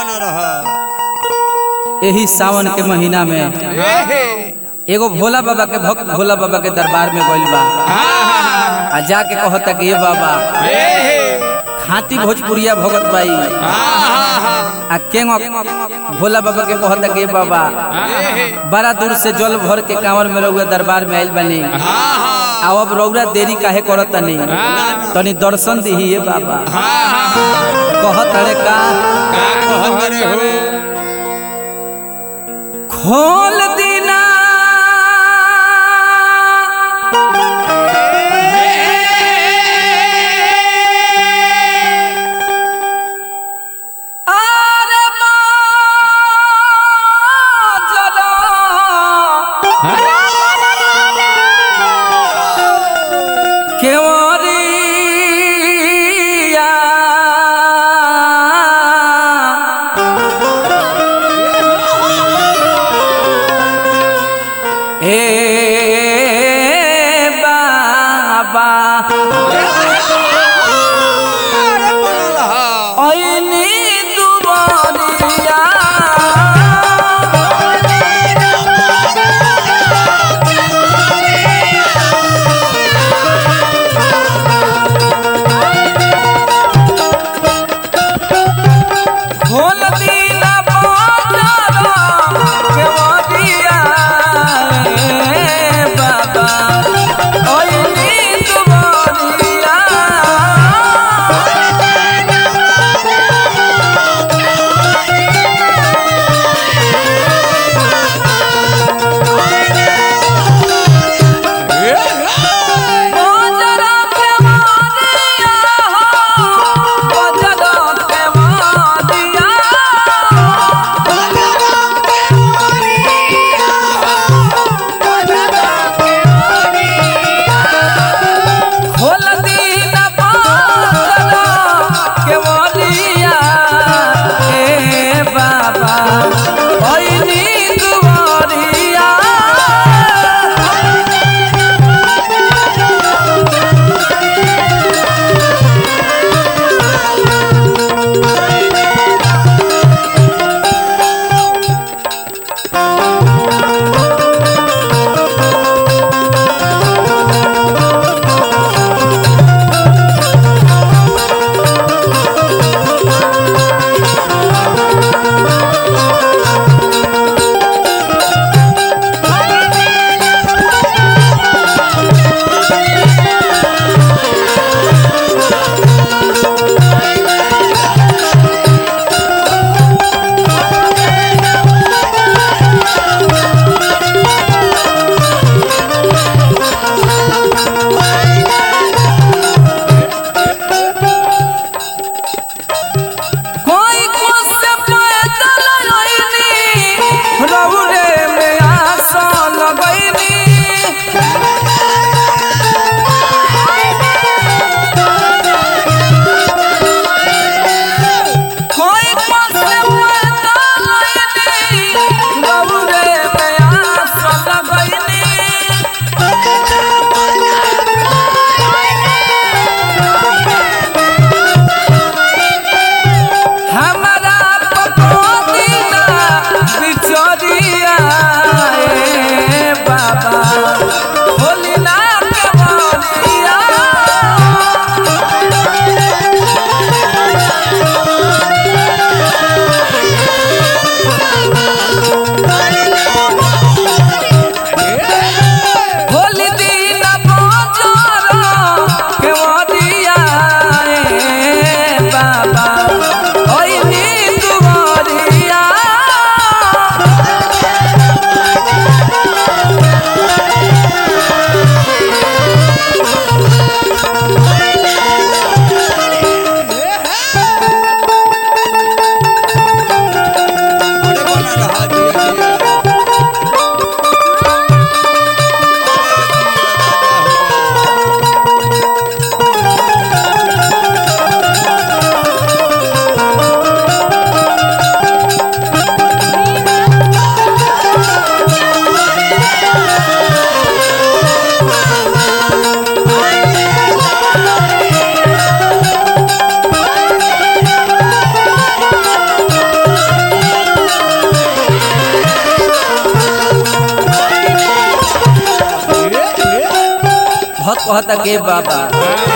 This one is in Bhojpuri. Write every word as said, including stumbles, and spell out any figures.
बना रहा। यही सावन के महीना में एगो भोला बाबा के भक्त भोला बाबा के दरबार में गइल बा। आ जाके कहता कि ये बाबा खाती भोजपुरिया भगत बाई। आ केंगो भोला बाबा के कहता कि ये बाबा बड़ा दूर से जल भर के कांवर में रउआ दरबार में आइल बनी। आ अब रउरा देरी काहे करत तनी तनी दर्शन दिही ये बाबा। कहत रे का कहत रे हो खोल दीना कहता के बाबा